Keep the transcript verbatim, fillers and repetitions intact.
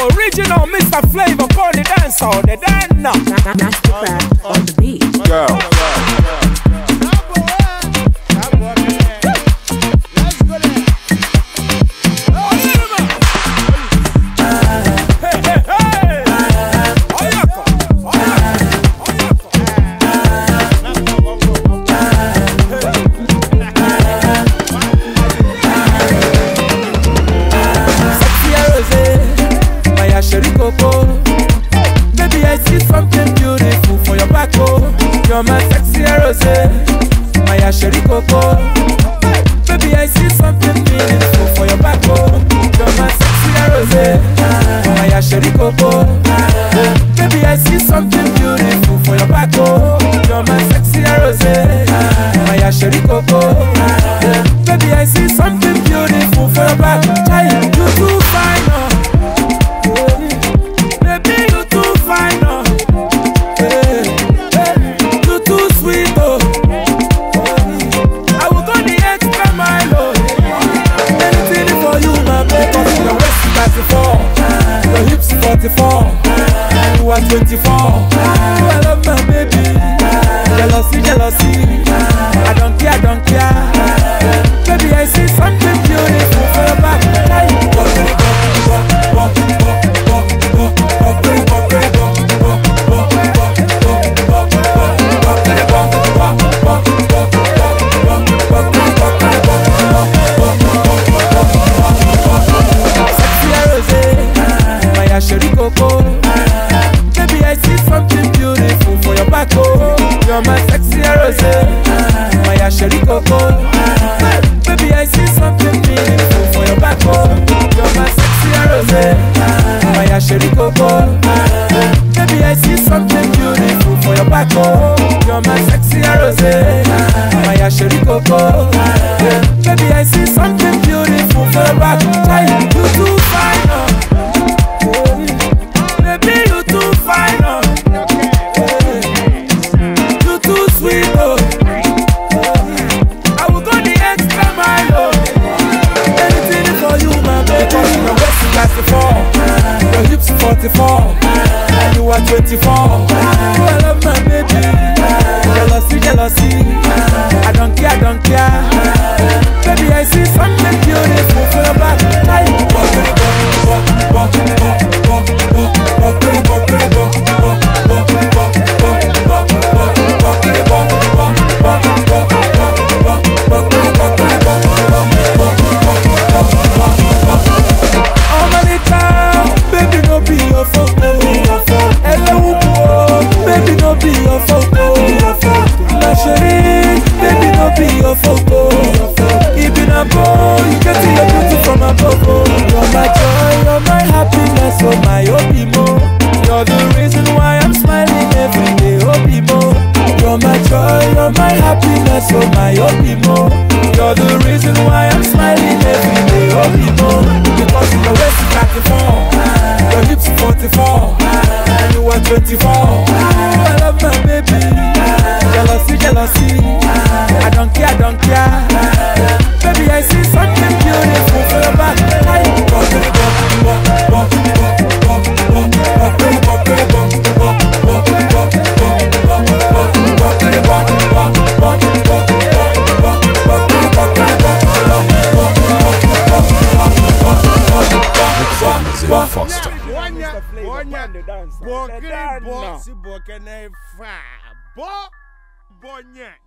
Original Mister Flavor, call the dancer, the dancer. Mastercraft on the beat. Girl. Baby, I see something beautiful for your back, oh. You're my sexy rosé, my sherry coco. Baby, I see something beautiful for your back, oh. You're my sexy rosé, my sherry coco. Baby, I see something beautiful for your back, oh. You're my sexy rosé, my sherry coco. Baby, I see something beautiful for your back. Child, you too fine, oh. Your hips forty-four, you are twenty-four. I love my baby. Jealousy, jealousy. I don't care, I don't care. Baby, I see something beautiful for your back. Baby, I see something beautiful for your back, oh. You're my sexy rosé, my sherry coco. Baby, I see something beautiful for your back, oh. You're my sexy rosé, my sherry coco. Baby, I see something beautiful for your back, oh. You're my sexy rosé, my sherry coco. Baby, I see something beautiful for your back. Child, you too fine, oh. Baby, you too fine, oh. You too sweet, oh. I will go the extra mile, oh. Anything for you, my baby. Your waist is thirty-four, your hips forty-four, and you are twenty-four. I love my baby. Jealousy, jealousy. I don't care, I don't care. Baby, I see something beautiful for your back. Baby, no be your photo. Hello, baby, no be your photo. My chérie, baby, no be your photo. Even a boy, you get your beauty from above. You're my joy, you're my happiness, oh my Obimo. You're the reason why I'm smiling every day, Obimo. You're my joy, you're my happiness, oh my Obimo. You're the reason why I'm smiling every day, Obimo. Because your waist is thirty-four, your hips forty-four, and you are twenty-four. I love my baby. Jealousy, jealousy. I don't care, I don't care. Baby, I see something beautiful for your back. Foster. The dancer. Bo, bo, si bo, kene fa. Bo, bo, nye.